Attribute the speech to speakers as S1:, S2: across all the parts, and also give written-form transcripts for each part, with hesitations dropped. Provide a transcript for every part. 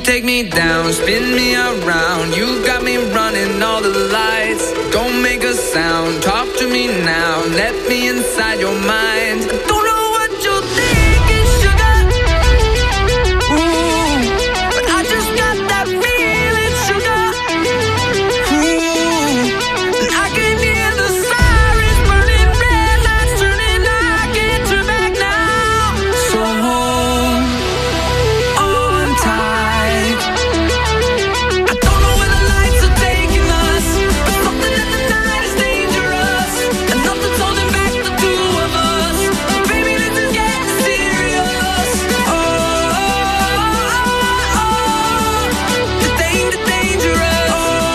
S1: take me down, spin me around. You got me running all the lights. Don't make a sound, talk to me now. Let me inside your mind. I don't know what you're thinking, sugar. Ooh, but I just got that feeling, sugar. Ooh, and I can hear the sirens burning, red lights turning. I can't turn back now. So hold on tight. I don't know where the lights are taking us, but something in the night is dangerous, and nothing's holding back the two of us. Baby, this is getting serious. Oh, the dangerous.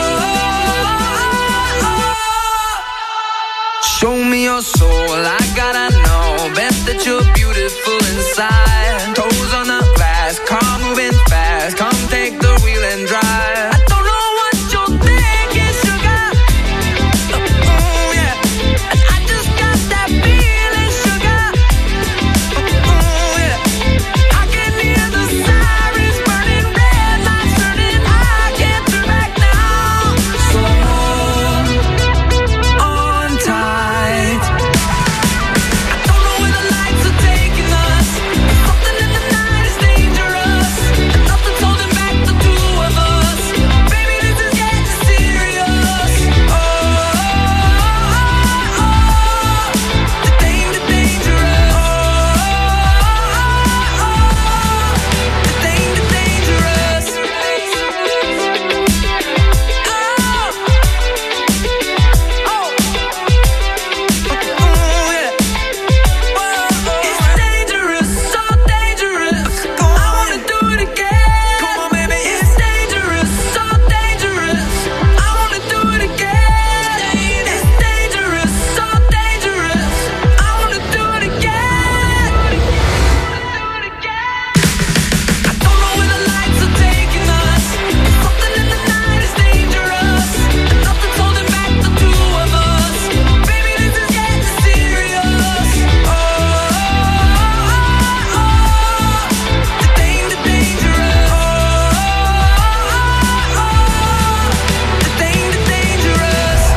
S1: Show me your soul, I gotta know. Bet that you're beautiful inside. Toes on the glass, car moving fast. Come take the wheel and drive. I don't know what you're thinking, sugar. Oh, yeah. And I just got that feeling, sugar. Oh, yeah. I can hear the sirens burning, red lights turning. I can't turn back now. So hold on tight. I don't know where the lights are taking us, but something in the night is dangerous, and nothing's holding back the two of us. Baby, this is getting serious. Oh, the dangerous. Oh, the dangerous. It's dangerous, so dangerous. I wanna do it again. Come on, baby. It's dangerous, so dangerous. I wanna do it again. It's dangerous, so dangerous. I wanna do it again. I don't know where the lights are taking us, but something in the night is dangerous, and nothing's holding back the two of us. Baby, this is getting serious. Oh, the dangerous. Oh, the dangerous.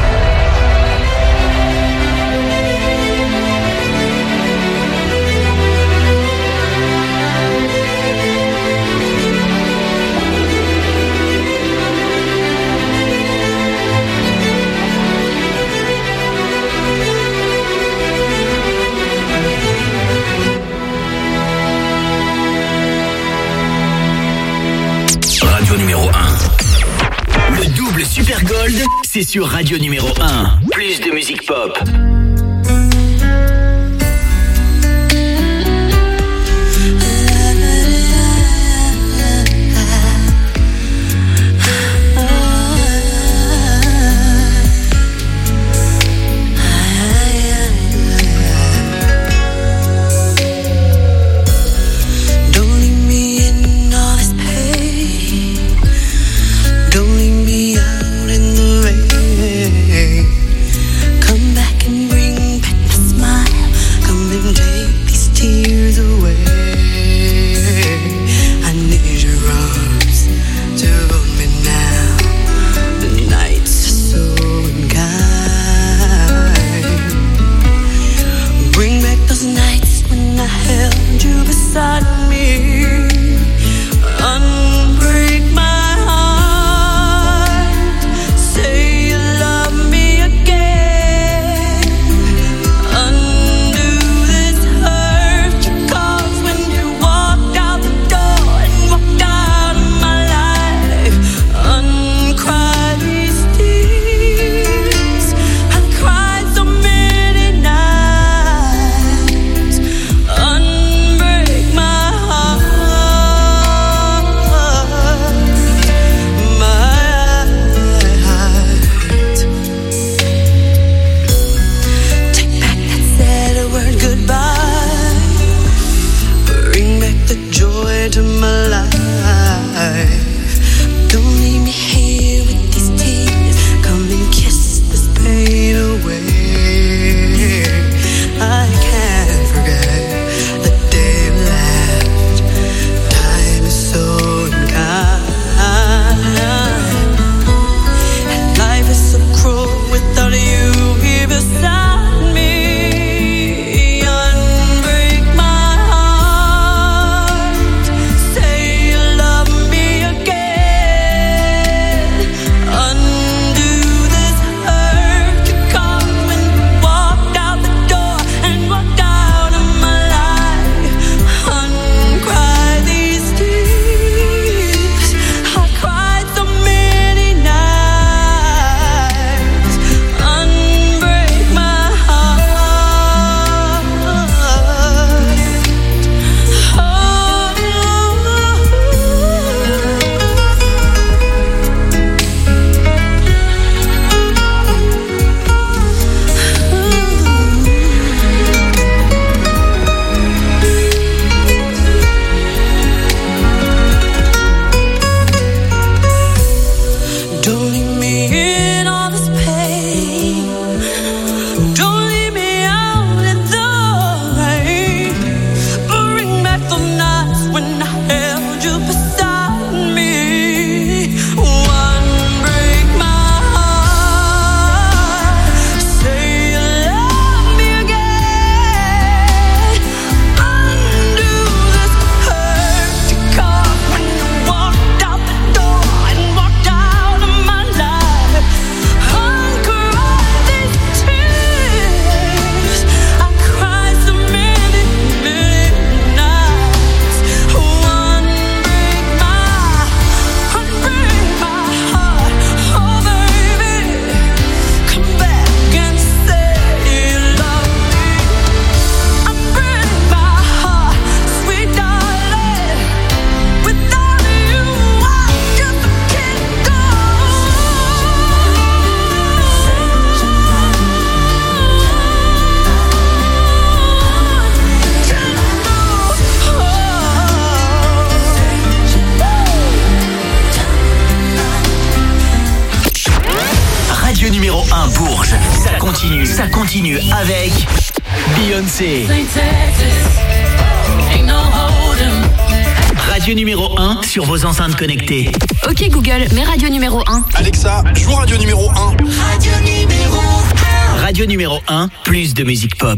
S2: Radio numéro 1. Le double Super Gold, c'est sur Radio numéro 1. Plus de musique pop.
S3: Don't leave me in all this pain. Don't leave me out in the rain. Come back and bring back my smile. Come and take these tears away. I need your arms to hold me now. The nights are so unkind. Bring back those nights when I held you beside me. Unbreak my heart. Say you love me again. Undo this hurt you caused when you walked out the door and walked out of my life. Uncry these tears. I've cried so many nights. Unbreak my heart.
S2: continue avec Beyoncé. Radio numéro 1 sur vos enceintes connectées.
S4: Ok Google, mets radio numéro 1.
S5: Alexa, joue radio numéro 1.
S2: Radio numéro 1. Radio numéro 1, plus de musique pop.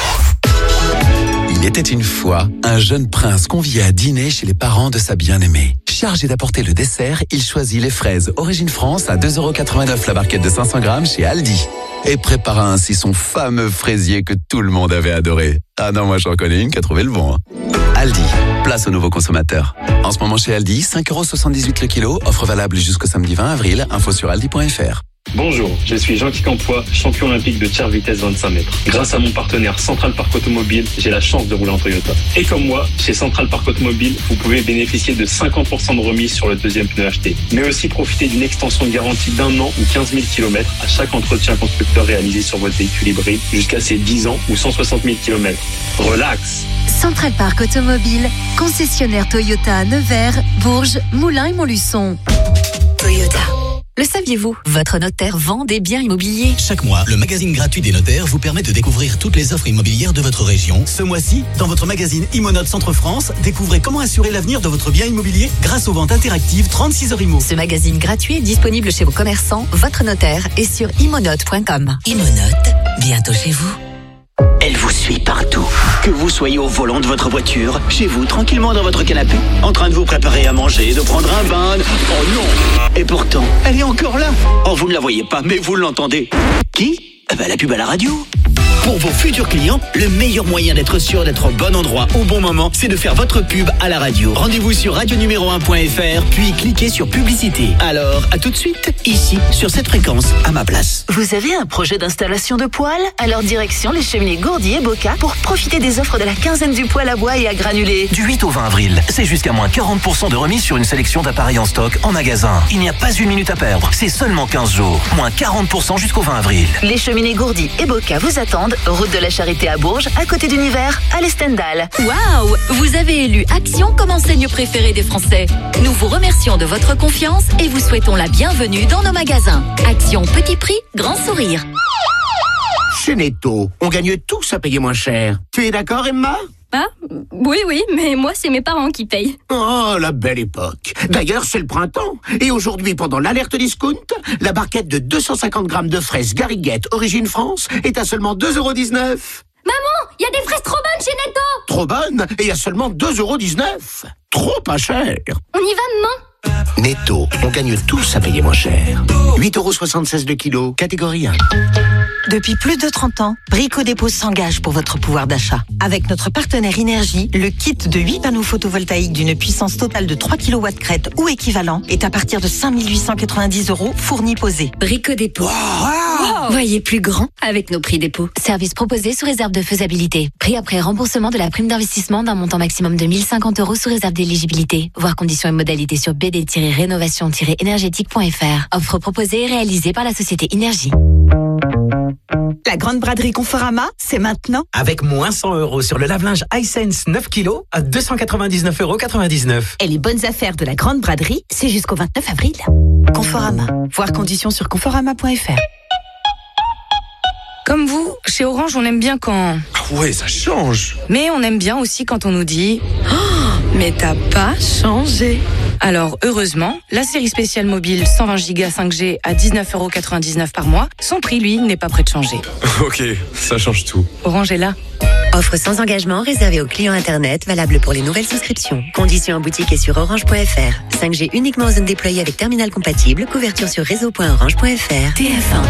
S6: Il était une fois un jeune prince convié à dîner chez les parents de sa bien-aimée. Chargé d'apporter le dessert, il choisit les fraises Origine France à 2,89€ la barquette de 500 grammes chez Aldi. Et prépara ainsi son fameux fraisier que tout le monde avait adoré. Ah non, moi j'en connais une qui a trouvé le bon. Aldi, place aux nouveaux consommateurs. En ce moment chez Aldi, 5,78€ le kilo, offre valable jusqu'au samedi 20 avril, info sur aldi.fr.
S7: Bonjour, je suis Jean-Guy Campois, champion olympique de tir vitesse 25 mètres. Grâce à mon partenaire Central Parc Automobile, j'ai la chance de rouler en Toyota. Et comme moi, chez Central Parc Automobile, vous pouvez bénéficier de 50% de remise sur le deuxième pneu acheté. Mais aussi profiter d'une extension de garantie d'1 an ou 15 000 km à chaque entretien constructeur réalisé sur votre véhicule hybride jusqu'à ses 10 ans ou 160 000 km. Relax!
S8: Central Parc Automobile, concessionnaire Toyota à Nevers, Bourges, Moulins et Montluçon.
S4: Toyota. Le saviez-vous? Votre notaire vend des biens immobiliers.
S9: Chaque mois, le magazine gratuit des notaires vous permet de découvrir toutes les offres immobilières de votre région. Ce mois-ci, dans votre magazine Immonote Centre-France, découvrez comment assurer l'avenir de votre bien immobilier grâce aux ventes interactives 36 heures Immo.
S4: Ce magazine gratuit est disponible chez vos commerçants, votre notaire et sur immonote.com.
S2: Immonote, bientôt chez vous. Elle vous suit partout. Que vous soyez au volant de votre voiture, chez vous, tranquillement dans votre canapé, en train de vous préparer à manger, de prendre un bain. Oh non! Et pourtant, elle est encore là. Oh, vous ne la voyez pas, mais vous l'entendez. Qui? La pub à la radio. Pour vos futurs clients, le meilleur moyen d'être sûr d'être au bon endroit au bon moment, c'est de faire votre pub à la radio. Rendez-vous sur radionuméro1.fr, puis cliquez sur publicité. Alors, à tout de suite, ici, sur cette fréquence, à ma place.
S10: Vous avez un projet d'installation de poêle? Alors direction les cheminées Gourdi et Boca pour profiter des offres de la quinzaine du poêle à bois et à granulés.
S11: Du 8 au 20 avril, c'est jusqu'à moins 40% de remise sur une sélection d'appareils en stock en magasin. Il n'y a pas une minute à perdre, c'est seulement 15 jours. Moins 40% jusqu'au 20 avril.
S10: Les cheminées Gourdi et Boca vous attendent, route de la Charité à Bourges, à côté d'Univers, à l'Estendal.
S4: Waouh! Vous avez élu Action comme enseigne préférée des Français. Nous vous remercions de votre confiance et vous souhaitons la bienvenue dans nos magasins. Action petit prix, grand sourire.
S12: Chez Netto, on gagne tous à payer moins cher. Tu es d'accord, Emma?
S13: Ah, oui, mais moi, c'est mes parents qui payent.
S12: Oh, la belle époque. D'ailleurs, c'est le printemps. Et aujourd'hui, pendant l'alerte discount, la barquette de 250 grammes de fraises Gariguette Origine France est à seulement 2,19€.
S13: Maman, il y a des fraises trop bonnes chez Netto.
S12: Trop bonnes et à seulement 2,19€. Trop pas cher.
S13: On y va, maman.
S12: Netto, on gagne tous à payer moins cher. 8,76€ le kilo, catégorie 1.
S14: Depuis plus de 30 ans, Brico Dépôt s'engage pour votre pouvoir d'achat. Avec notre partenaire Énergie, le kit de 8 panneaux photovoltaïques d'une puissance totale de 3 kW crête ou équivalent est à partir de 5 890€ fournis posés.
S4: Brico Dépôt. Wow. Voyez plus grand avec nos prix dépôt. Service proposé sous réserve de faisabilité. Prix après remboursement de la prime d'investissement d'un montant maximum de 1050€ sous réserve d'éligibilité. Voir conditions et modalités sur bd-rénovation-énergétique.fr. Offre proposée et réalisée par la société Énergie.
S14: La grande braderie Conforama, c'est maintenant.
S11: Avec moins 100€ sur le lave-linge Hisense 9 kg à 299,99€.
S14: Et les bonnes affaires de la grande braderie, c'est jusqu'au 29 avril. Conforama. Voir conditions sur conforama.fr.
S15: Comme vous, chez Orange, on aime bien quand...
S5: Ah ouais, ça change.
S15: Mais on aime bien aussi quand on nous dit « Oh, mais t'as pas changé !» Alors, heureusement, la série spéciale mobile 120 Go 5G à 19,99€ par mois, son prix, lui, n'est pas prêt de changer.
S5: Ok, ça change tout.
S15: Orange est là.
S16: Offre sans engagement réservée aux clients Internet, valable pour les nouvelles souscriptions. Conditions en boutique et sur orange.fr. 5G uniquement en zone déployée avec terminal compatible. Couverture sur réseau.orange.fr.
S4: TF1.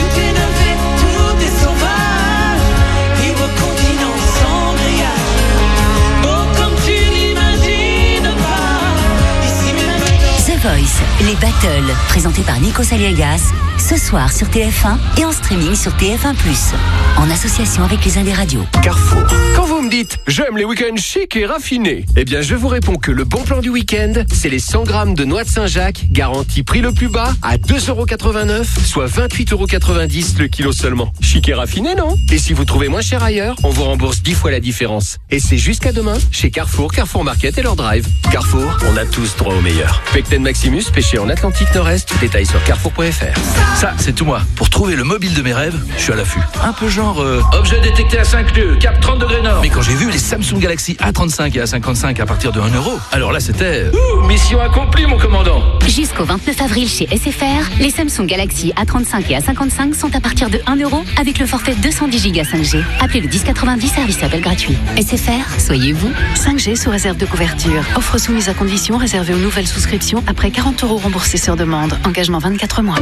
S4: Voice, les battles, présentés par Nico Saliegas, ce soir sur TF1 et en streaming sur TF1+, en association avec les Indés Radio.
S17: Carrefour. Quand vous me dites « j'aime les week-ends chics et raffinés », eh bien je vous réponds que le bon plan du week-end, c'est les 100 grammes de noix de Saint-Jacques, garantie prix le plus bas, à 2,89€, soit 28,90€ le kilo seulement. Chic et raffiné, non? Et si vous trouvez moins cher ailleurs, on vous rembourse 10 fois la différence. Et c'est jusqu'à demain, chez Carrefour, Carrefour Market et leur drive. Carrefour, on a tous droit au meilleur. Pecten Maximus, pêché Branché en Atlantique Nord-Est. Détails sur carrefour.fr.
S18: Ça, c'est tout moi. Pour trouver le mobile de mes rêves, je suis à l'affût. Un peu genre...
S19: Objet détecté à 5 lieues, cap 30 degrés nord.
S18: Mais quand j'ai vu les Samsung Galaxy A35 et A55 à partir de 1 €, alors là, c'était...
S19: Mission accomplie, mon commandant.
S4: Jusqu'au 29 avril chez SFR, les Samsung Galaxy A35 et A55 sont à partir de 1 € avec le forfait 210 Go 5G. Appelez le 1090, service appel gratuit. SFR, soyez vous.
S20: 5G sous réserve de couverture. Offre soumise à condition réservée aux nouvelles souscriptions après 40 € remboursés sur demande. Engagement 24 mois.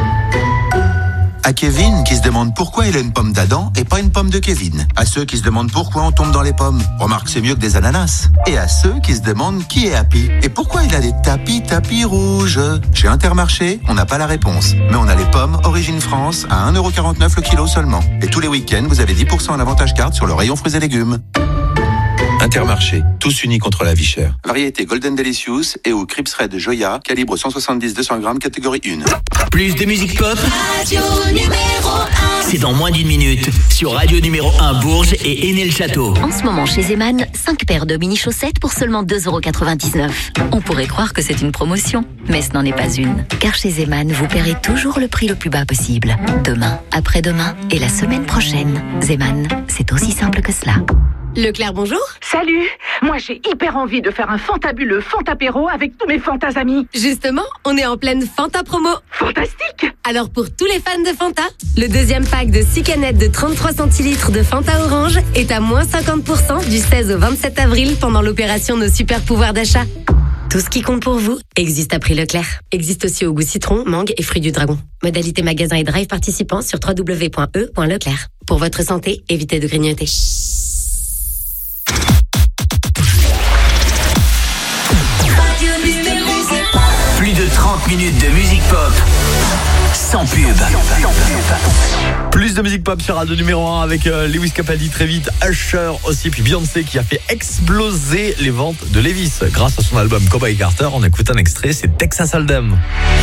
S21: À Kevin, qui se demande pourquoi il a une pomme d'Adam et pas une pomme de Kevin. À ceux qui se demandent pourquoi on tombe dans les pommes. Remarque, c'est mieux que des ananas. Et à ceux qui se demandent qui est Happy et pourquoi il a des tapis rouges. Chez Intermarché, on n'a pas la réponse. Mais on a les pommes Origine France à 1,49 € le kilo seulement. Et tous les week-ends, vous avez 10% en avantage carte sur le rayon fruits et légumes. Intermarché, tous unis contre la vie chère. Variété Golden Delicious et ou Crips Red Joya, calibre 170-200 grammes, catégorie 1.
S2: Plus de musique pop,
S3: Radio numéro 1.
S2: c'est dans moins d'une minute sur Radio numéro 1 Bourges et Aîné-le-Château.
S4: En ce moment chez Zeman, 5 paires de mini-chaussettes pour seulement 2,99 €. On pourrait croire que c'est une promotion, mais ce n'en est pas une. Car chez Zeman, vous paierez toujours le prix le plus bas possible. Demain, après-demain et la semaine prochaine. Zeman, c'est aussi simple que cela.
S22: Leclerc, bonjour. Salut. Moi, j'ai hyper envie de faire un fantabuleux Fantapéro avec tous mes Fantas amis.
S23: Justement, on est en pleine Fanta promo.
S22: Fantastique.
S23: Alors, pour tous les fans de Fanta, le deuxième pack de 6 canettes de 33 centilitres de Fanta Orange est à moins 50% du 16 au 27 avril pendant l'opération Nos super pouvoirs d'achat. Tout ce qui compte pour vous existe à prix Leclerc. Existe aussi au goût citron, mangue et fruits du dragon. Modalité magasin et drive participants sur www.e.leclerc. Pour votre santé, évitez de grignoter.
S2: Plus de 30 minutes de musique pop sans pub.
S24: Plus de musique pop sur Radio numéro 1 avec Lewis Capaldi très vite, Usher aussi, puis Beyoncé qui a fait exploser les ventes de Levi's grâce à son album Cowboy Carter. On écoute un extrait, c'est Texas Hold'em.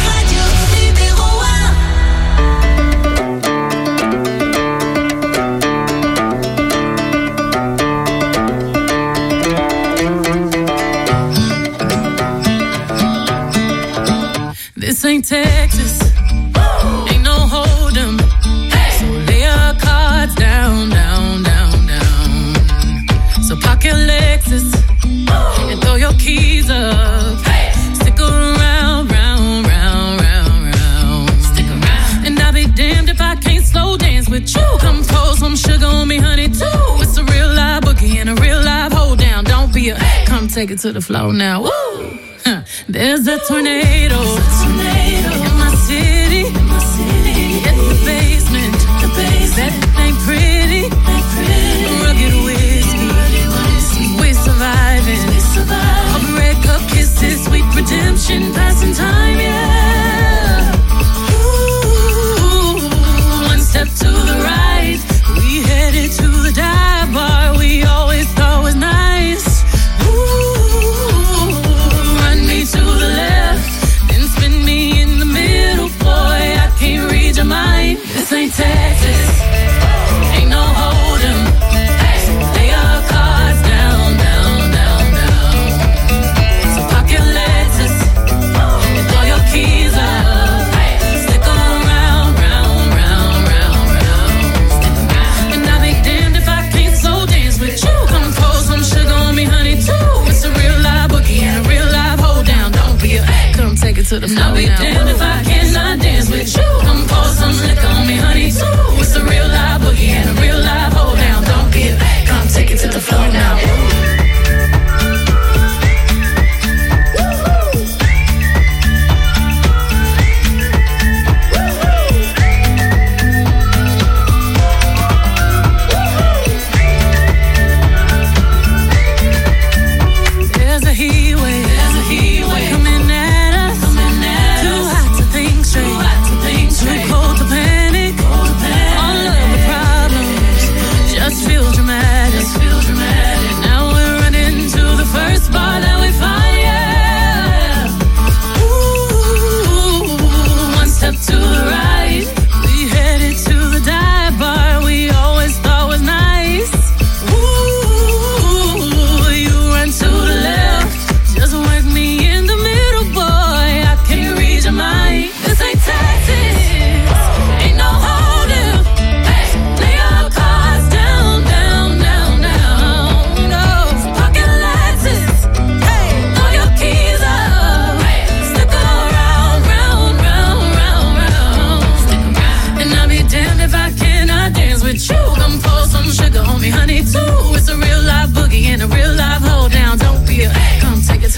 S3: This ain't Texas, ain't no hold'em. So lay your cards down, down, down, down. So park your Lexus and throw your keys up. Stick around, round, round, round, round. Stick around. And I'll be damned if I can't slow dance with you. Come pour some sugar on me, honey, too. It's a real live boogie and a real live hold down. Don't be a, come take it to the floor now. Woo! There's a tornado in my city. Hit the basement. That ain't pretty. Rugged whiskey. We're surviving. Of red cup kisses, sweet redemption, passing time, yeah. Ooh, one step to the right, we headed to the dive bar we always thought was nice. To the left, then spin me in the middle, boy, I can't read your mind. This ain't Texas, ain't no hold'em. Lay your cards down, down, down, down. So park your Lexus and throw your keys up. Stick around, round, round, round, round. And I'll be damned if I can't slow dance with you. Come pour some sugar on me, honey, too. It's a real live boogie and a real live hold down. Don't be a, come take it to the floor now. I'll be damned if I cannot dance with you. Come pour some liquor on me, honey, too. It's a real live boogie and a real live hold down. Don't be a, come take it to the floor now. There's a heat wave coming at us. Too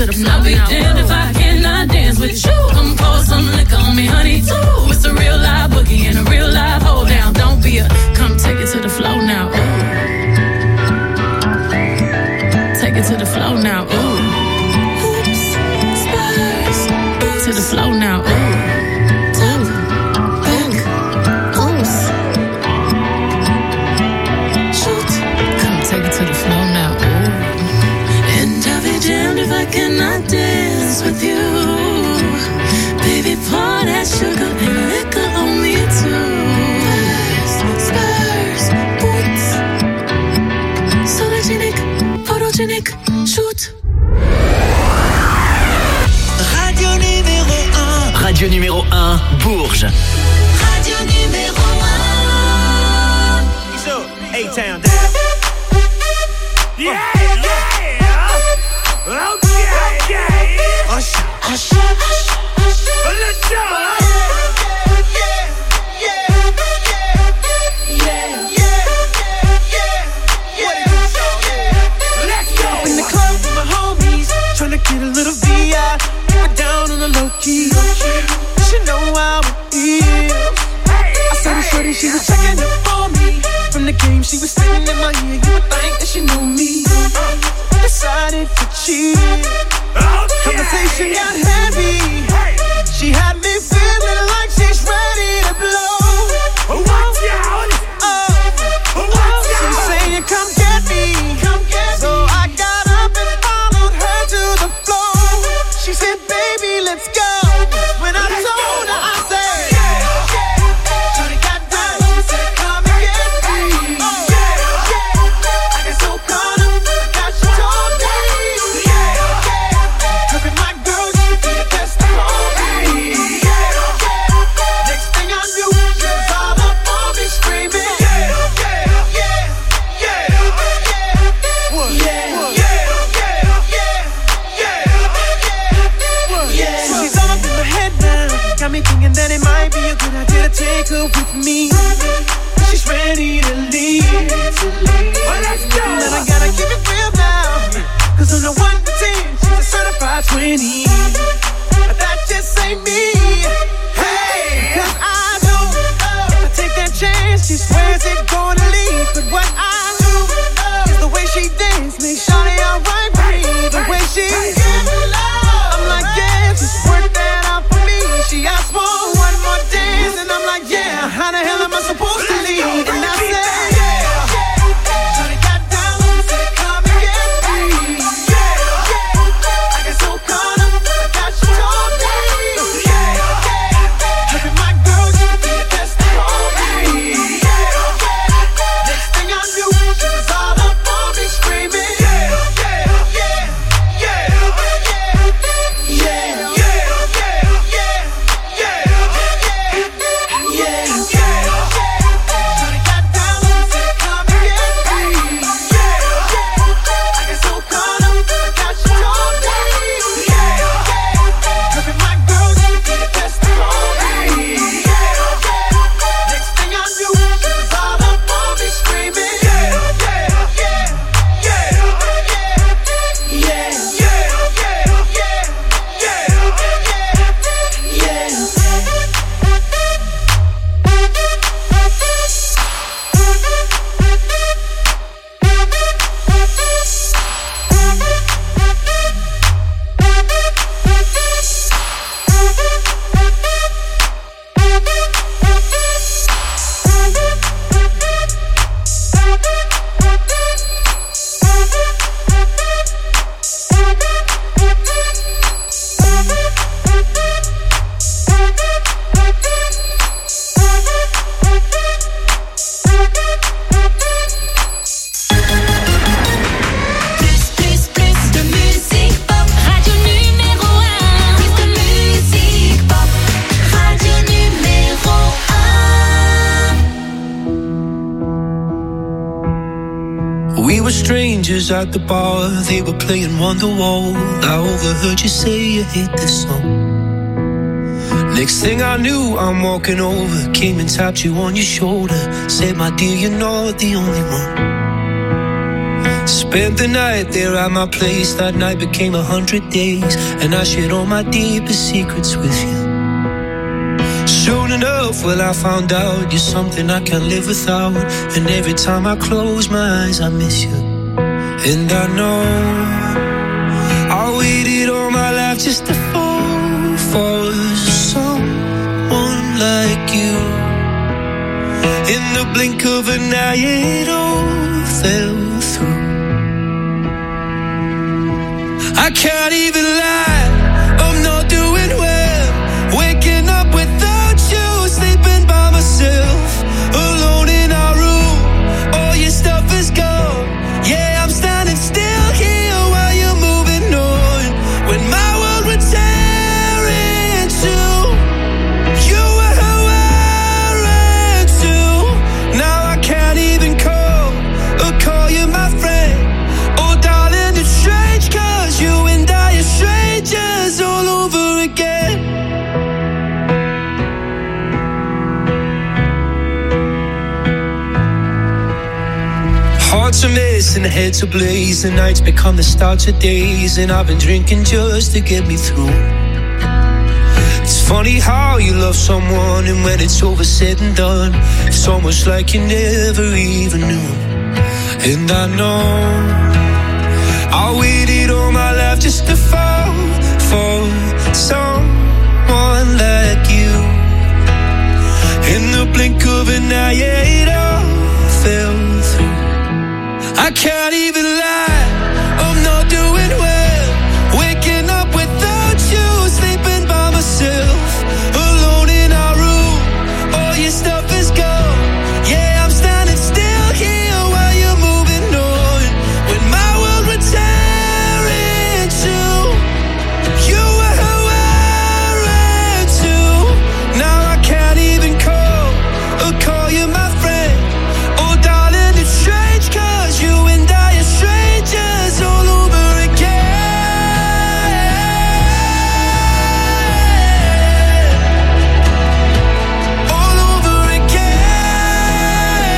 S3: to the floor. I'll be damned if I cannot dance with you. Come pour some liquor on me, honey, too. It's a real live boogie and a real live hold down. Don't be a, come take it to the floor now. Ooh. Take it to the floor now. Ooh. Oops, spurs. To the floor now. Ooh. Cannot dance with you, baby. Pour that sugar and liquor on me too. Spurs, boots, sologenic, photogenic, shoot.
S1: Radio numéro 1.
S2: Radio numéro 1, Bourges.
S1: Radio numéro 1.
S6: So, A-Town down. Yeah, yeah. Okay, okay. Hush, hush, hush, hush. Let's go. In the club with my homies, tryna get a little VI. We're down on the low key. She know how it is. I saw the shorty, she was checking up on me. From the game, she was sitting in my ear. You would think that she knew me. Decided to cheat. Conversation got heavy. She had me feeling like she's ready to blow. Watch out! She's saying, "Come get me." So I got up and followed her to the floor. She said, "Baby, let's go." When I told her, I said, "Shorty got down, said, come and get me." I got so caught up, that she told me. Hurry, my girl, you be the best of all me. Next thing I knew, she was all up on me screaming. She's all up in my head now. Got me thinking that it might be a good idea to take her with me. She's ready to leave. Well, let's go. And I gotta keep it real now. Cause on the 1 to 10, she's a certified 20. But that just ain't me. Hey, cause I know if I take that chance, she swears it's gonna leave. But what I do is the way she dance makes Shawty alright with me. The way she gives love, I'm like, yeah, just work that out for me. She asked for one more dance, and I'm like, yeah, how the hell am I supposed to leave? And I said, Shawty got down, said, come and get me. I got so caught up, I got she told me. Hurry, my girl, you be the best of all me. Next thing I knew, she was all up on me screaming.
S7: strangers at the bar, they were playing Wonderwall. I overheard you say you hate this song. Next thing I knew, I'm walking over, came and tapped you on your shoulder, said, my dear, you're not the only one. Spent the night there at my place. That night became 100 days, and I shared all my deepest secrets with you. Soon enough, well, I found out you're something I can't live without. And every time I close my eyes, I miss you. And I know I waited all my life just to fall for someone like you. In the blink of an eye, it all fell through. I can't even lie, I'm not doing well. Waking up without you, sleeping by myself, alone in our room. All your stuff is gone. Yeah, I'm standing still here while you're moving on. When my world would tear into, you were who I ran to. Now I can't even call you my friend. Oh darling, it's strange, 'cause you and I are strangers all over again. Hearts are missing, heads are blaze. The nights become the starts of days, and I've been drinking just to get me through. It's funny how you love someone, and when it's over said and done, it's almost like you never even knew. And I know I waited all my life just to fall for someone like you. In the blink of an eye, it all fell through. I can't even lie, I'm not doing well. Waking up without you, sleeping by myself, alone in our room. All your stuff is gone. Yeah, I'm standing still here while you're moving on. When my world would tear into, you were who I ran to. Now I can't even call you my friend. Oh darling, it's strange, 'cause you and I are strangers all over again. All over again.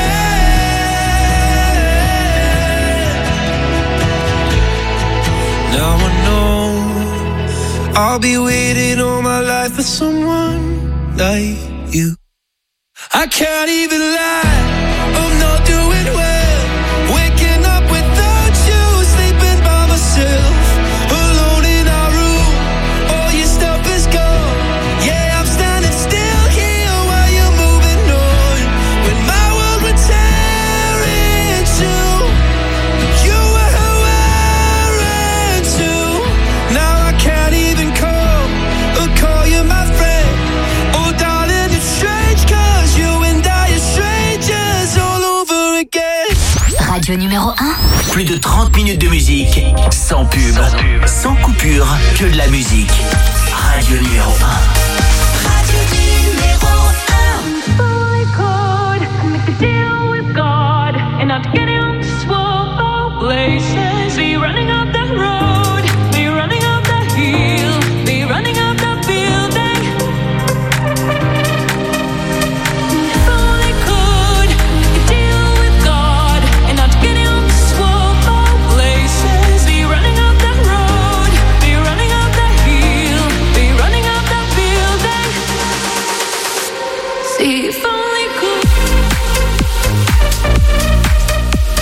S7: Now I know I'll be waiting all my life for someone like you. I can't even lie, I'm not doing well. Waking up without you, sleeping by myself, alone in our room. All your stuff is gone. Yeah, I'm standing still here while you're moving on. When my world would tear into, you were who I ran to. Now I can't even call you my friend. Oh darling, it's strange, 'cause you and I are strangers all over again.
S2: Radio numéro 1. Plus de 30 minutes de musique, sans pub, sans coupure, que de la musique. Radio numéro 1.
S3: Radio numéro 1. Fully could make a deal with God and not get him to swallow places. Be running up that road, be running up that hill, be running up that building. If only could make a deal with God and not get him to swallow places. Be running up that road, be running up that hill, be running up that building. See if only could.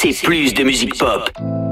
S2: c'est plus de musique pop.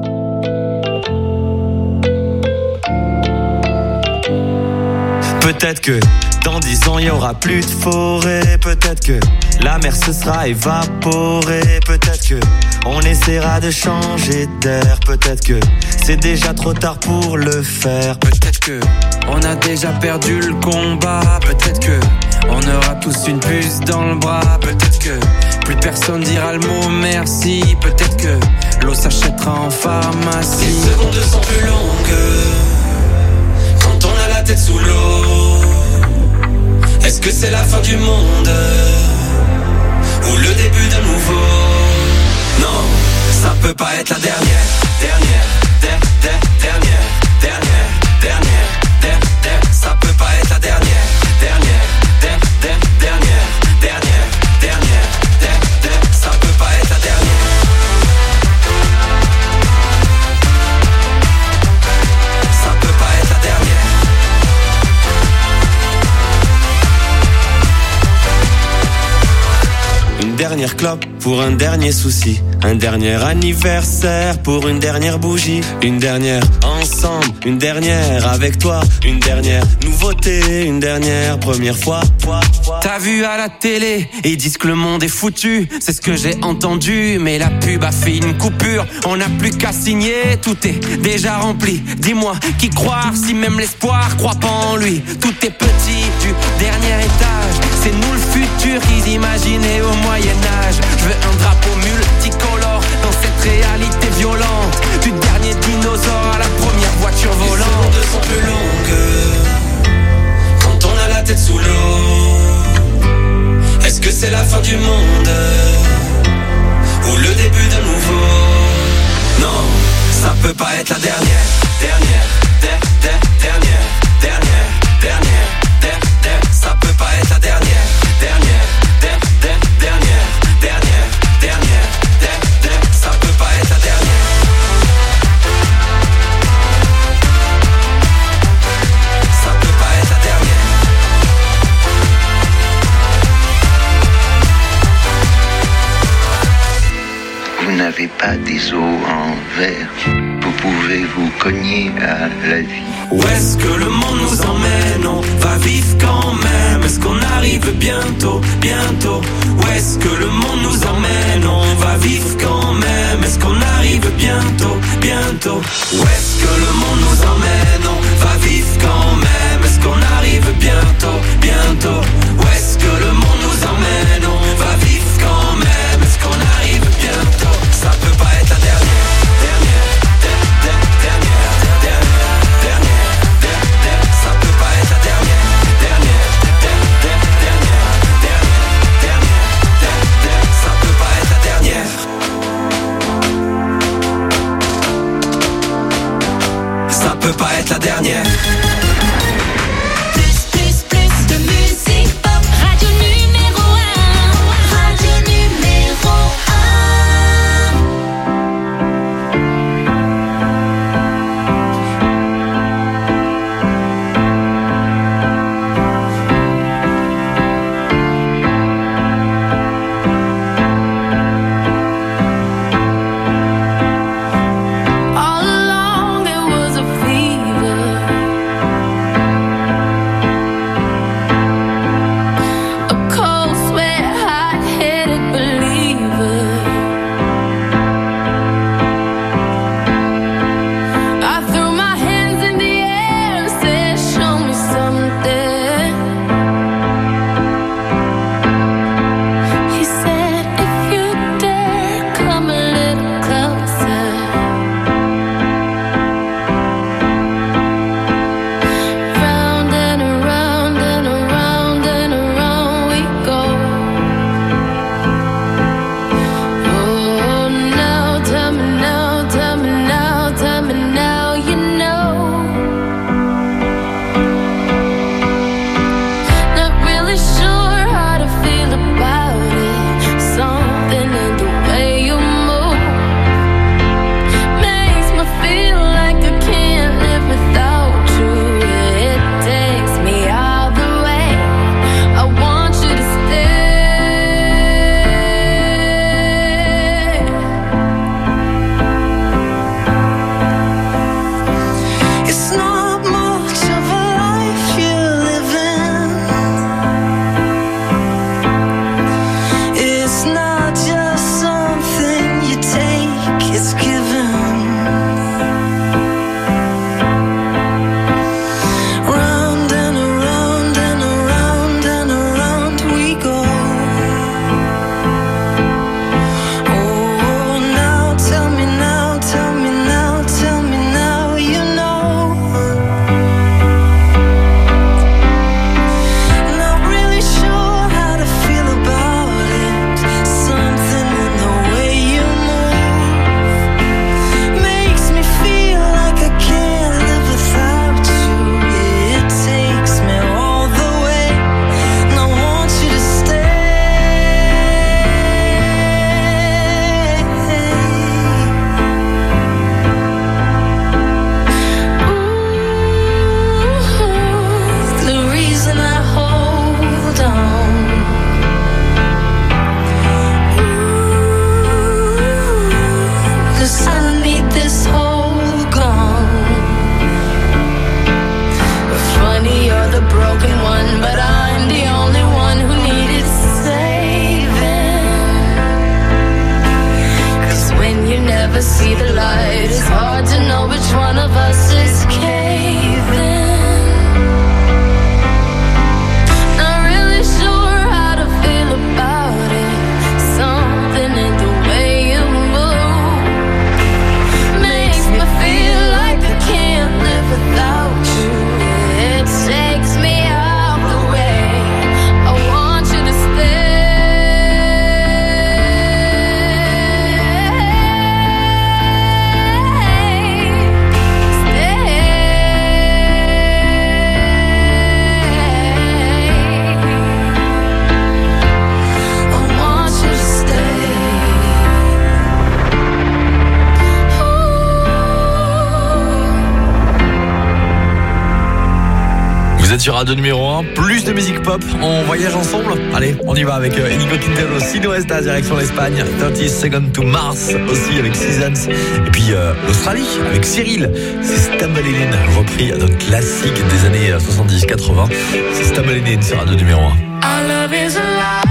S8: Peut-être que dans 10 ans il y aura plus de forêt. Peut-être que la mer se sera évaporée. Peut-être que on essaiera de changer d'air. Peut-être que c'est déjà trop tard pour le faire.
S9: Peut-être que on a déjà perdu le combat. Peut-être que on aura tous une puce dans le bras. Peut-être que plus personne dira le mot merci. Peut-être que l'eau s'achètera en pharmacie. Les secondes sont plus longues quand on a la tête sous l'eau. Est-ce que c'est la fin du monde ou le début d'un nouveau? Non, ça peut pas être la dernière. Ça peut pas être la dernière. Ça peut pas être la dernière. Ça peut pas être la dernière. Une dernière clope pour un dernier souci. Un dernier anniversaire pour une dernière bougie. Une dernière ensemble, une dernière avec toi. Une dernière nouveauté, une dernière première fois. T'as vu à la télé, ils disent que le monde est foutu. C'est ce que j'ai entendu, mais la pub a fait une coupure. On n'a plus qu'à signer, tout est déjà rempli. Dis-moi, qui croire si même l'espoir croit pas en lui? Tout est petit du dernier étage. C'est nous le futur qu'ils imaginaient au Moyen-Âge. Je veux un drapeau multicolore dans cette réalité violente. Du dernier dinosaure à la première voiture volante. Les secondes sont plus longues quand on a la tête sous l'eau. Est-ce que c'est la fin du monde ou le début d'un nouveau? Non, ça peut pas être la dernière. Ça peut pas être la dernière. Ça peut pas être la dernière. Ça peut pas être la dernière.
S10: Vous n'avez pas des os en verre. Vous pouvez vous cogner à la vie.
S9: Où est-ce que le monde nous emmène? On va vivre quand même. Est-ce qu'on arrive bientôt? Où est-ce que le monde nous emmène? On va vivre quand même. Est-ce qu'on arrive bientôt? Où est-ce que le monde nous emmène? On va vivre quand même. Est-ce qu'on arrive bientôt? Où est-ce que le monde nous emmène? On va vivre quand même. Est-ce qu'on arrive bientôt? Ça peut pas être la dernière. Ça peut pas être la dernière. Ça peut pas être la dernière. Ça peut pas être la dernière.
S3: Plus de musique pop. Radio numéro 1. Radio numéro 1. All along it was a fever.
S24: êtes sur Radio numéro 1. Plus de musique pop, on voyage ensemble. Allez, on y va avec Inigo Quintero, Sino-Est, direction l'Espagne, 30 Seconds to Mars aussi avec Seasons. Et puis l'Australie avec Cyril, c'est Stumbling In, repris d'un classique des années 70-80. C'est Stumbling In sur Radio numéro 1.
S3: Our love is alive.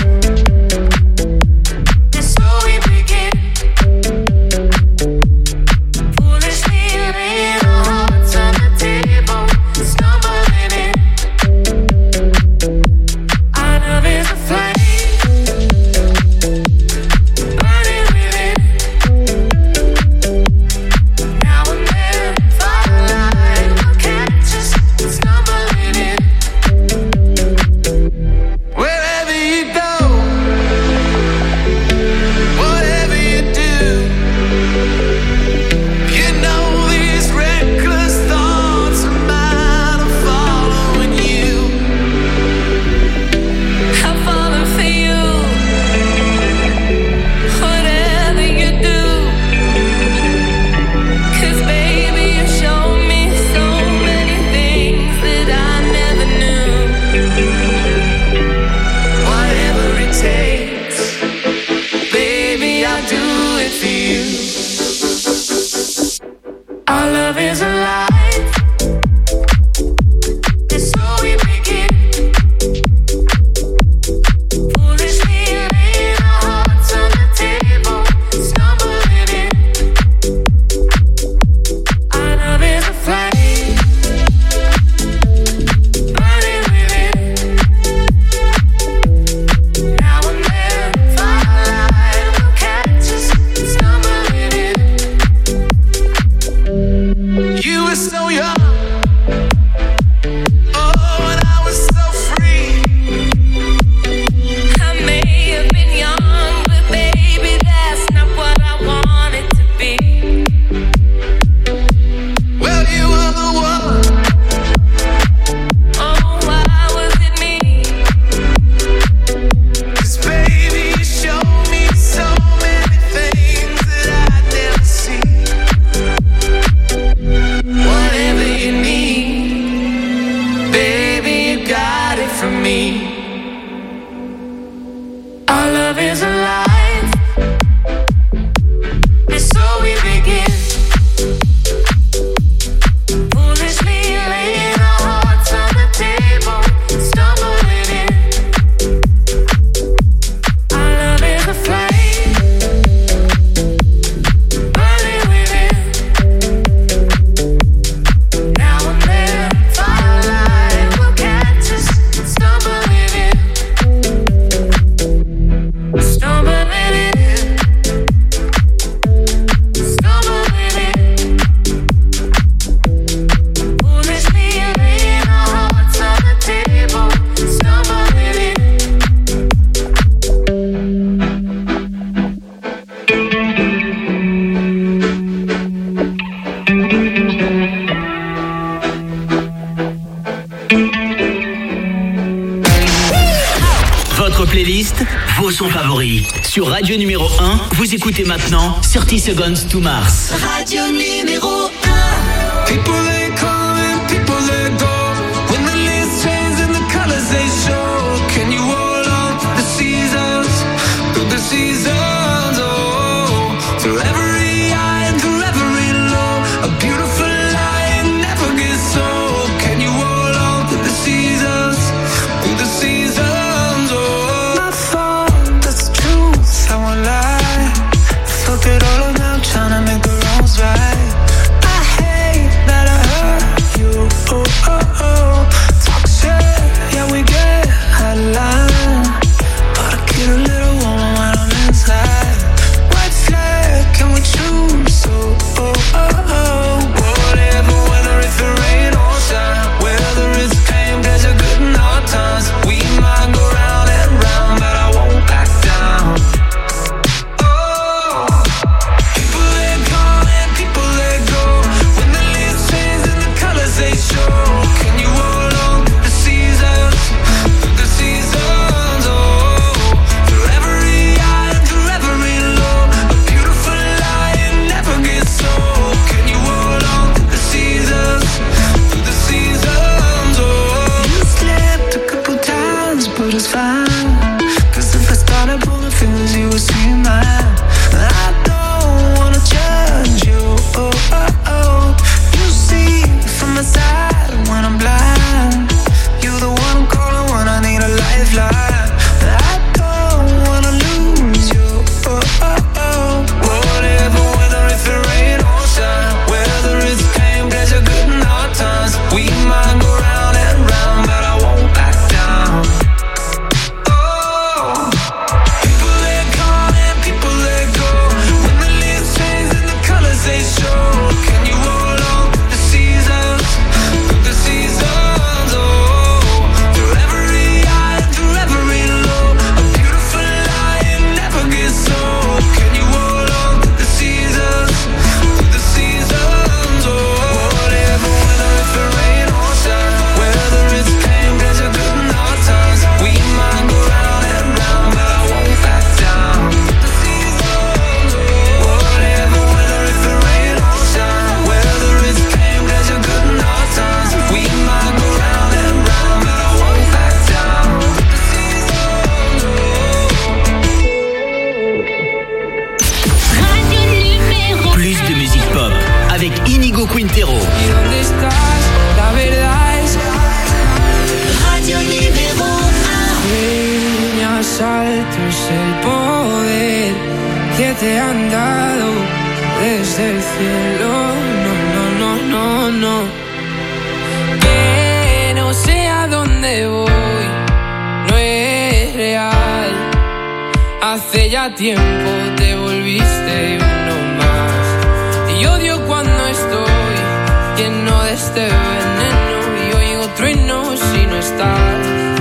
S2: Vos sons favoris. Sur Radio numéro 1, vous écoutez maintenant 30 Seconds to Mars.
S1: Radio numéro 1.
S7: People they come and people they go. When the leaves change and the colors they show. Can you hold on to the seasons? Through the seasons, oh. Through every high and through every low. A beautiful lie never gets old. Can you hold on to the seasons? Through the seasons. It all around trying to make the wrongs right. I hate that I hurt
S2: Thiago Quintero.
S6: ¿Y dónde estás? La verdad es Radio Número 1. Pequeños altos el poder que te han dado desde el cielo. No. Que no sé a dónde voy, no es real. Hace ya tiempo te volviste uno más. Y odio cuando estoy lleno de este veneno y oigo truenos si no estás.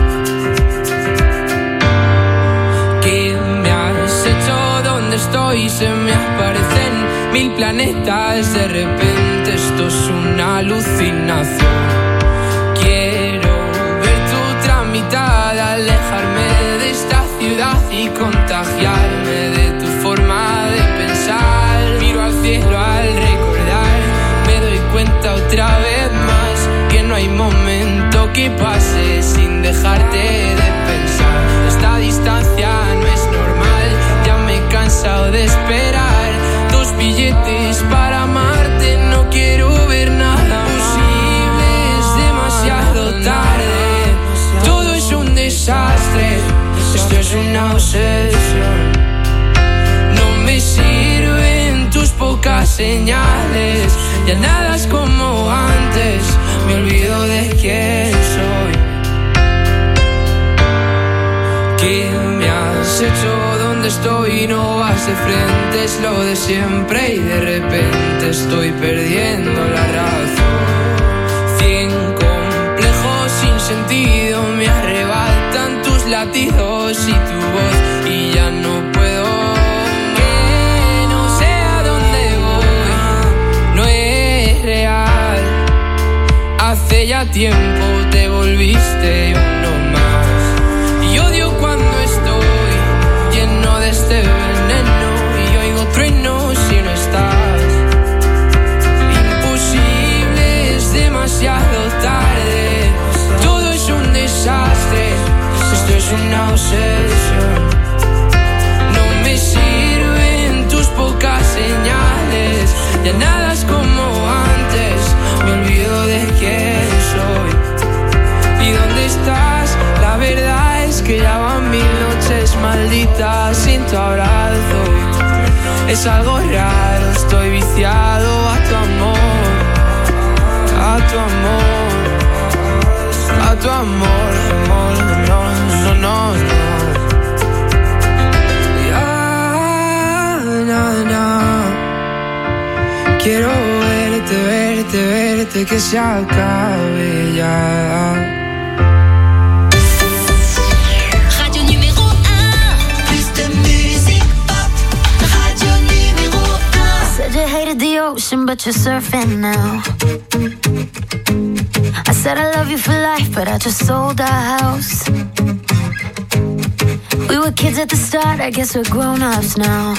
S6: ¿Qué me has hecho? ¿Dónde estoy? Se me aparecen 1000 planetas. De repente esto es una alucinación. Quiero ver tu otra mitad, alejarme de esta ciudad y contagiarme de tu forma de pensar. Miro al cielo al recordar, me doy cuenta otra vez más que no hay momento que pase sin dejarte de pensar. Esta distancia no es normal, ya me he cansado de esperar. 2 billetes para amarte, no quiero ver nada posible, es demasiado tarde. Todo es un desastre, esto es una obsesión. No me sirven tus pocas señales, ya nada es como antes, me olvido de quién soy. ¿Qué me has hecho? ¿Dónde estoy? No vas de frente, es lo de siempre y de repente estoy perdiendo la razón. 100 complejos sin sentido me arrebatan tus latidos y tu voz y ya no puedo. Que no sé a dónde voy, no es real. Hace ya tiempo te volviste uno más. Y odio cuando estoy lleno de este veneno y oigo truenos si no estás. Imposible, es demasiado tarde. Todo es un desastre, esto es una obsesión. No me sirven tus pocas señales, ya nada es como antes, me olvido de quién soy. ¿Y dónde estás? La verdad es que ya van 1000 noches malditas sin tu abrazo. Es algo raro, estoy viciado a tu amor, a tu amor, a tu amor, amor, no. Ya, quiero verte, que se acabe ya.
S3: You hated the ocean, but you're surfing now. I said I love you for life, but I just sold our house. We were kids at the start, I guess we're grown-ups now.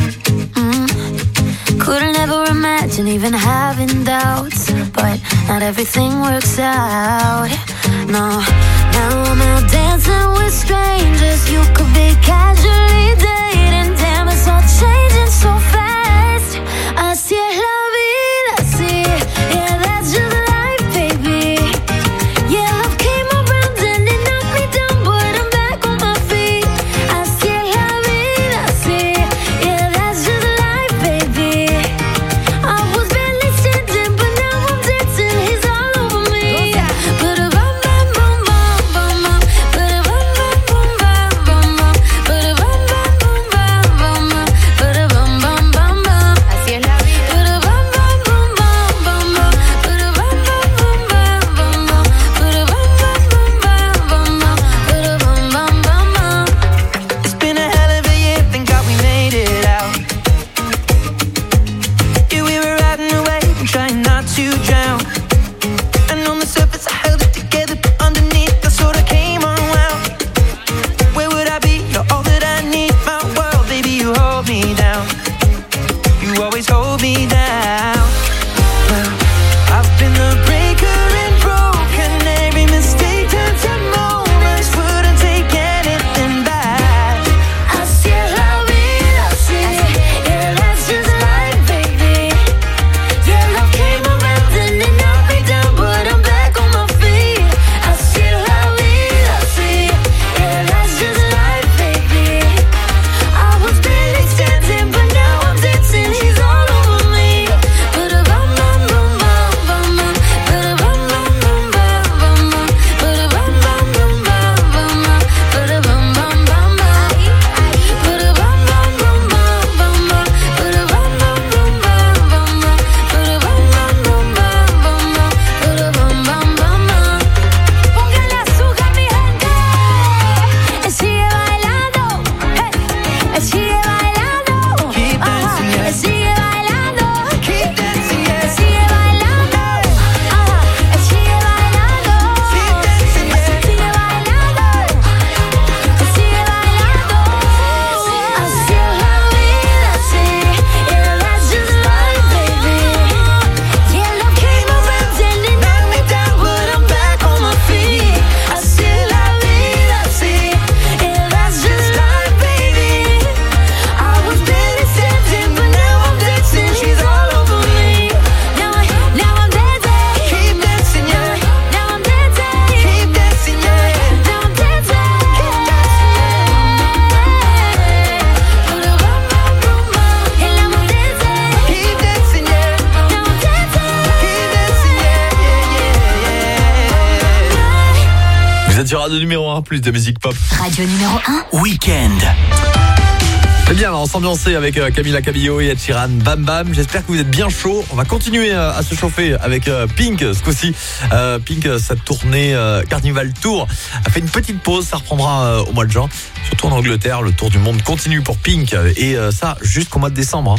S3: Couldn't ever imagine even having doubts, but not everything works out. No, now I'm out dancing with strangers. You could be casually dating. Damn, it's all changing so fast. Así es la vida, sí. Yeah, that's just life, baby. Yeah, love came around and it knocked me down, but I'm back on my feet. Así es la vida, sí. Yeah, that's just life, baby. I was barely standing, but now I'm dancing. He's all over me. Ba-da-bum, bum, bum, bum, bum, bum. Ba-da-bum, bum, bum, bum, bum, bum. Ba-da-bum, bum, bum, bum, bum, bum. Ba-da-bum, bum, bum, bum. Así es la vida.
S24: Vous êtes sur Radio numéro 1, plus de musique pop.
S2: Radio numéro 1, Week-end.
S24: Eh bien, on va s'ambiancer avec Camila Cabello et Ed Sheeran, Bam Bam. J'espère que vous êtes bien chaud. On va continuer à se chauffer avec Pink ce coup-ci. Pink, sa tournée Carnival Tour a fait une petite pause. Ça reprendra au mois de juin. Surtout en Angleterre, le tour du monde continue pour Pink. Et ça jusqu'au mois de décembre.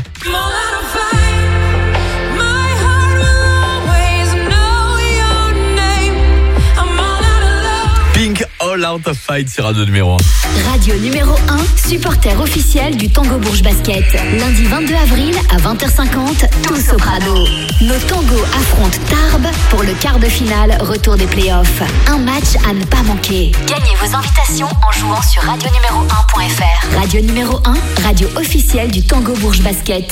S24: Pink, All Out of Fight sur Radio numéro 1.
S4: Radio numéro 1, supporter officiel du Tango Bourges Basket. Lundi 22 avril à 20h50, tous au Prado. Nos tangos affrontent Tarbes pour le quart de finale retour des playoffs. Un match à ne pas manquer. Gagnez vos invitations en jouant sur radionuméro1.fr. Radio numéro 1, radio officielle du Tango Bourges Basket.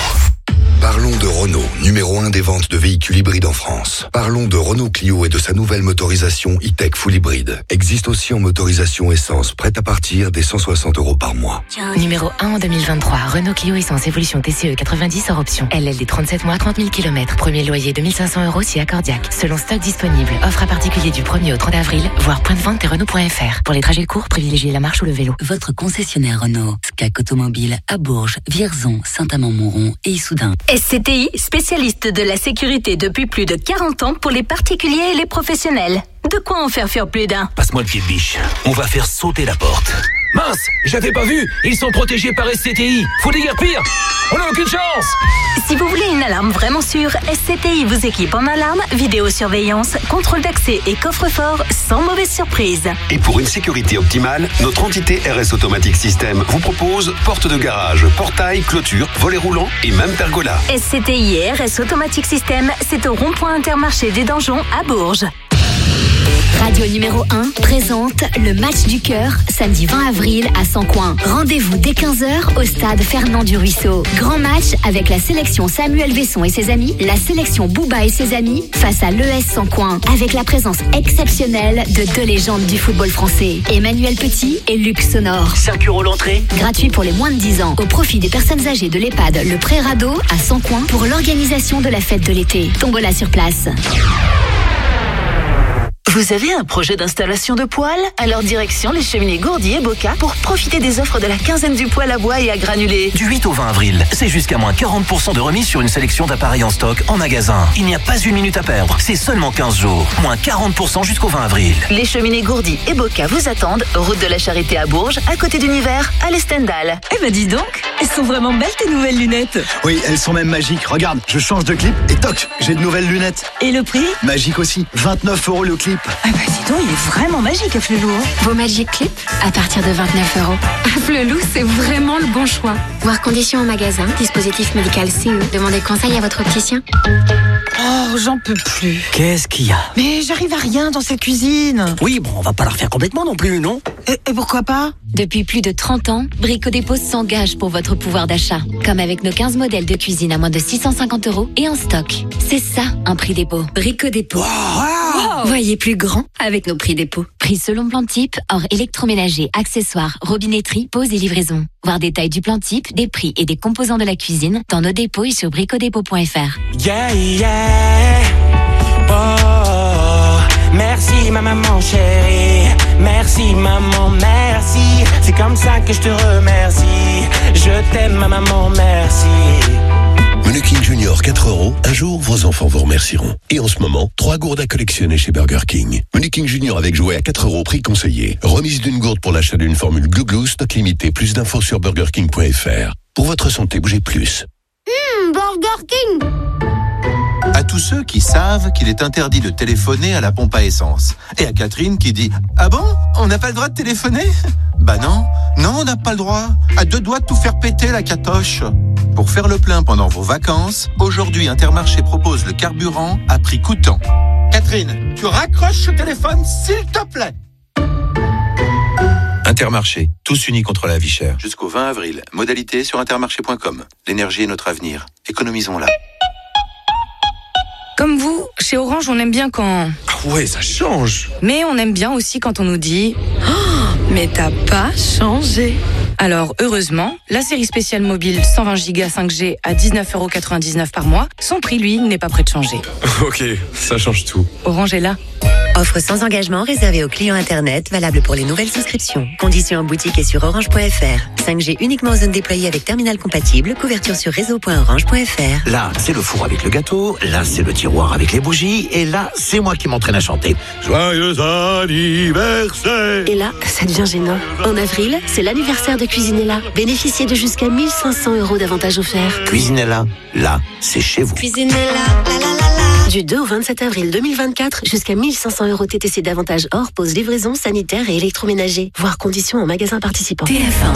S11: Parlons de Renault, numéro 1 des ventes de véhicules hybrides en France. Parlons de Renault Clio et de sa nouvelle motorisation e-tech full hybride. Existe aussi en motorisation essence, prête à partir des 160 € par mois.
S12: Numéro 1 en 2023, Renault Clio essence évolution TCE 90 hors option. LLD 37 mois, 30 000 km. Premier loyer 2500 € si accordiaque. Selon stock disponible. Offre à particulier du 1er au 30 avril. Voir point de vente et Renault.fr. Pour les trajets courts, privilégiez la marche ou le vélo.
S13: Votre concessionnaire Renault. SCAC Automobile à Bourges, Vierzon, Saint-Amand-Montrond et Issoudun.
S23: SCTI, spécialiste de la sécurité depuis plus de 40 ans pour les particuliers et les professionnels. De quoi en faire fuir plus d'un.
S2: Passe-moi le pied de biche. On va faire sauter la porte.
S19: Mince, j'avais pas vu. Ils sont protégés par SCTI. Faut déguerpir. On n'a aucune chance.
S23: Si vous voulez une alarme vraiment sûre, SCTI vous équipe en alarme, vidéosurveillance, contrôle d'accès et coffre-fort sans mauvaise surprise.
S14: Et pour une sécurité optimale, notre entité RS Automatic System vous propose porte de garage, portail, clôture, volet roulant et même pergola.
S23: SCTI et RS Automatic System, c'est au rond-point Intermarché des Donjons à Bourges.
S4: Radio numéro 1 présente le match du cœur samedi 20 avril à Sancoin. Rendez-vous dès 15h au stade Fernand du Ruisseau. Grand match avec la sélection Samuel Vesson et ses amis, la sélection Bouba et ses amis face à l'ES Sancoin avec la présence exceptionnelle de deux légendes du football français, Emmanuel Petit et Luc Sonor.
S2: 5 € l'entrée.
S4: Gratuit pour les moins de 10 ans au profit des personnes âgées de l'EHPAD Le Pré-Radeau à Sancoin pour l'organisation de la fête de l'été. Tombola sur place.
S25: Vous avez un projet d'installation de poêle? Alors direction les cheminées Gourdi et Boca pour profiter des offres de la quinzaine du poêle à bois et à granulés.
S2: Du 8 au 20 avril, c'est jusqu'à moins 40% de remise sur une sélection d'appareils en stock en magasin. Il n'y a pas une minute à perdre, c'est seulement 15 jours. Moins 40% jusqu'au 20 avril.
S25: Les cheminées Gourdi et Boca vous attendent, route de la Charité à Bourges, à côté d'Univers, à l'Estendal.
S15: Eh ben dis donc, elles sont vraiment belles tes nouvelles lunettes.
S26: Oui, elles sont même magiques. Regarde, je change de clip et toc, j'ai de nouvelles lunettes.
S15: Et le prix?
S26: Magique aussi, 29 € le clip.
S15: Ah bah dis donc, il est vraiment magique Afflelou.
S4: Vos Magic Clip à partir de 29 €. Afflelou, c'est vraiment le bon choix. Voir conditions en magasin, dispositif médical CE. Demandez conseil à votre opticien.
S15: Oh, j'en peux plus.
S27: Qu'est-ce qu'il y a?
S15: Mais j'arrive à rien dans cette cuisine.
S27: Oui, bon, on va pas la refaire complètement non plus, non?
S15: Et pourquoi pas?
S4: Depuis plus de 30 ans, Brico Dépôt s'engage pour votre pouvoir d'achat. Comme avec nos 15 modèles de cuisine à moins de 650 € et en stock. C'est ça, un prix dépôt. Brico Dépôt.
S27: Wow.
S4: Voyez plus grand avec nos prix dépôt. Prix selon plan type, hors électroménager, accessoires, robinetterie, pose et livraison. Voir détails du plan type, des prix et des composants de la cuisine dans nos dépôts et sur bricodépôt.fr.
S28: Yeah, yeah. Oh, merci ma maman chérie. Merci maman, merci. C'est comme ça que je te remercie. Je t'aime ma maman, merci.
S14: Menu King Junior 4 €. Un jour, vos enfants vous remercieront. Et en ce moment, 3 gourdes à collectionner chez Burger King. Menu King Junior avec jouet à 4 €, prix conseillé. Remise d'une gourde pour l'achat d'une formule Glouglou, stock limité. Plus d'infos sur burgerking.fr. Pour votre santé, bougez plus.
S23: Burger King.
S21: À tous ceux qui savent qu'il est interdit de téléphoner à la pompe à essence. Et à Catherine qui dit « Ah bon? On n'a pas le droit de téléphoner ?» Bah non, on n'a pas le droit. À 2 doigts de tout faire péter la catoche. Pour faire le plein pendant vos vacances, aujourd'hui Intermarché propose le carburant à prix coûtant. Catherine, tu raccroches le téléphone s'il te plaît. Intermarché, tous unis contre la vie chère. Jusqu'au 20 avril, modalité sur intermarché.com. L'énergie est notre avenir. Économisons-la.
S15: Comme vous, chez Orange, on aime bien quand...
S5: Ah ouais, ça change.
S15: Mais on aime bien aussi quand on nous dit oh, mais t'as pas changé. Alors, heureusement, la série spéciale mobile 120 Go 5G à 19,99 € par mois, son prix, lui, n'est pas prêt de changer.
S5: Ok, ça change tout.
S15: Orange est là.
S23: Offre sans engagement réservée aux clients Internet, valable pour les nouvelles souscriptions. Conditions en boutique et sur orange.fr. 5G uniquement en zone déployée avec terminal compatible, couverture sur réseau.orange.fr.
S8: Là, c'est le four avec le gâteau, là, c'est le tiroir avec les bougies, et là, c'est moi qui m'entraîne à chanter. Joyeux anniversaire!
S9: Et là, ça devient gênant. En avril, c'est l'anniversaire de Cuisinella. Bénéficiez de jusqu'à 1 500 € d'avantages offerts.
S8: Cuisinella, là, c'est chez vous.
S9: Cuisinella, Du 2 au 27 avril 2024, jusqu'à 1 500 € TTC d'avantages hors pause livraison, sanitaire et électroménager. Voir conditions en magasin participant.
S3: TF1.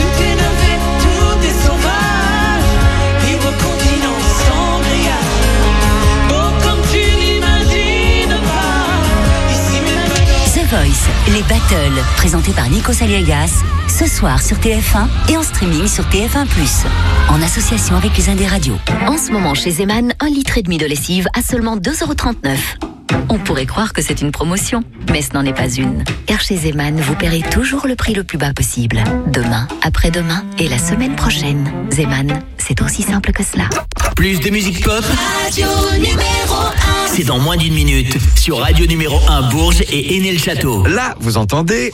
S3: Tout est sauvage, libre continent sans grillage. Beau comme tu n'imagines pas. Ici même.
S13: The Voice, les battles, présentés par Nico Aliagas, ce soir sur TF1 et en streaming sur TF1+, en association avec les Indes Radios.
S4: En ce moment, chez Zeman, 1,5 litre de lessive à seulement 2,39 €. On pourrait croire que c'est une promotion, mais ce n'en est pas une. Car chez Zeman, vous paierez toujours le prix le plus bas possible. Demain, après-demain et la semaine prochaine. Zeman, c'est aussi simple que cela.
S2: Plus de musique pop,
S1: Radio numéro 1.
S2: c'est dans moins d'1 minute sur Radio numéro 1 Bourges et Aîné-le-Château.
S10: Là, vous entendez?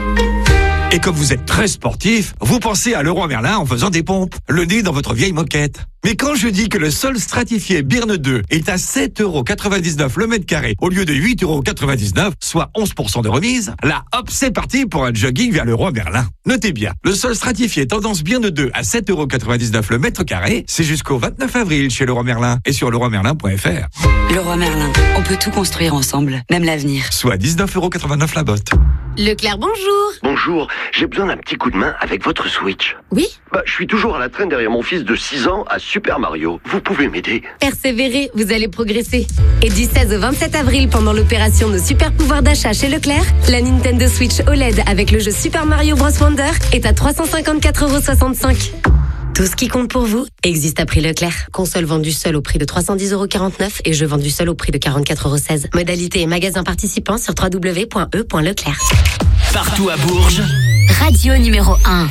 S10: Et comme vous êtes très sportif, vous pensez à Leroy Merlin en faisant des pompes, le nez dans votre vieille moquette. Mais quand je dis que le sol stratifié Birne 2 est à 7,99 € le mètre carré au lieu de 8,99 €, soit 11% de remise, là, hop, c'est parti pour un jogging vers Leroy Merlin. Notez bien, le sol stratifié tendance Birne 2 à 7,99 € le mètre carré, c'est jusqu'au 29 avril chez Leroy Merlin et sur leroymerlin.fr.
S16: Leroy Merlin, on peut tout construire ensemble, même l'avenir.
S10: Soit 19,89 € la botte.
S23: Leclerc, bonjour.
S17: Bonjour, j'ai besoin d'un petit coup de main avec votre Switch.
S23: Oui?
S17: Je suis toujours à la traîne derrière mon fils de 6 ans à Super Mario. Vous pouvez m'aider?
S23: Persévérez, vous allez progresser. Et du 16 au 27 avril, pendant l'opération de super pouvoir d'achat chez Leclerc, la Nintendo Switch OLED avec le jeu Super Mario Bros Wonder est à 354,65 €. Tout ce qui compte pour vous existe à prix Leclerc. Console vendue seule au prix de 310,49 € et jeu vendu seul au prix de 44,16 €. Modalité et magasin participants sur www.e.leclerc.
S2: Partout à Bourges,
S4: Radio numéro 1.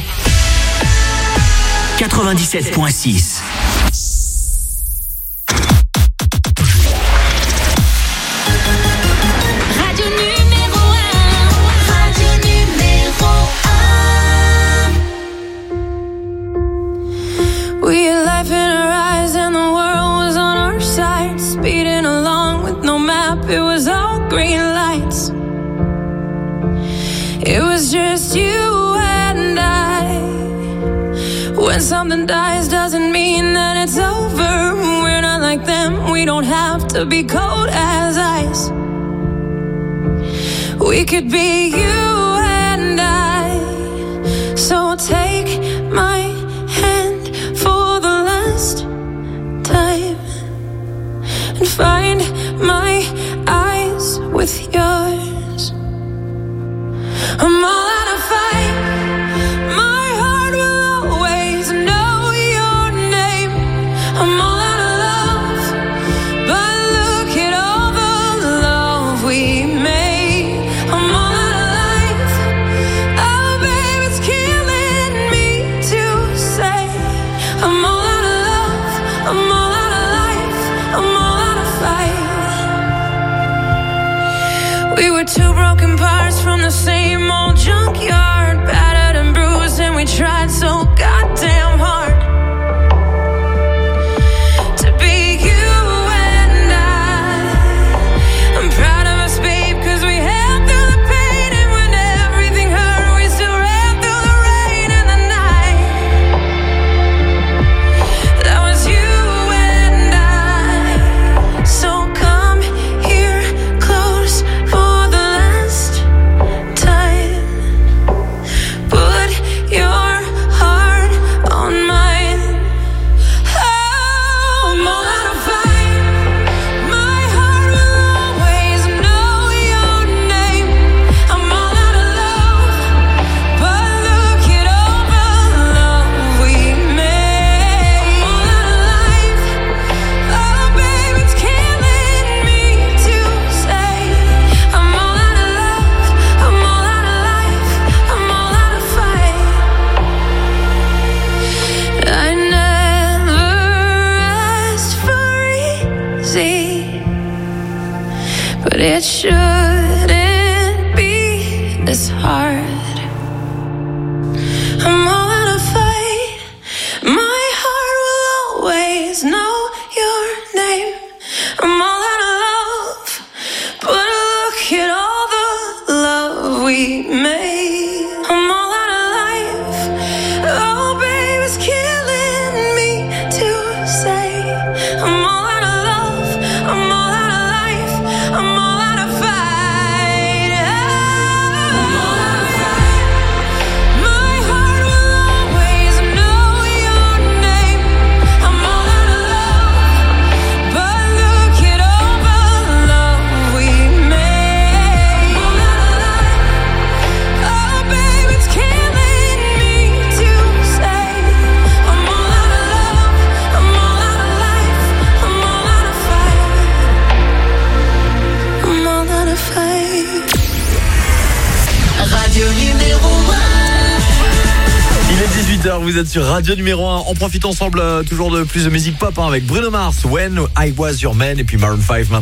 S2: 97.6.
S1: Radio numéro 1. Radio numéro 1.
S3: We had life in our eyes and the world was on our side. Speeding along with no map, it was all green lights. It was just you and I. When something dies doesn't mean that it's over. We're not like them, we don't have to be cold as ice. We could be you and I. So take my hand for the last time and find my eyes with yours. I'm all out of fight. My heart will always know your name. I'm all out of love, but look at all the love we made. I'm all out of life. Oh, babe, it's killing me to say. I'm all out of love. I'm all out of life. I'm all out of fight. We were two broken parts from the same old junkyard, battered and bruised, and we tried so goddamn hard to be you and I'm proud of us, babe, 'cause we held through the pain, and when everything hurt, we still ran through the rain and the night. That was you and I. So come here close for the last time. Put your heart on mine. Oh, I'm all out of fight. My heart will always know your name. I'm all out of love, but look at all the love we made. I'm all out of life. Oh, babe, it's killing me to say. I'm all out of love. I'm all out of life. I'm all out of fight. I never asked for easy, but it should
S6: vous êtes sur Radio numéro 1. On profite ensemble toujours de plus de musique pop avec Bruno Mars, When I Was Your Man, et puis Maroon 5 maintenant.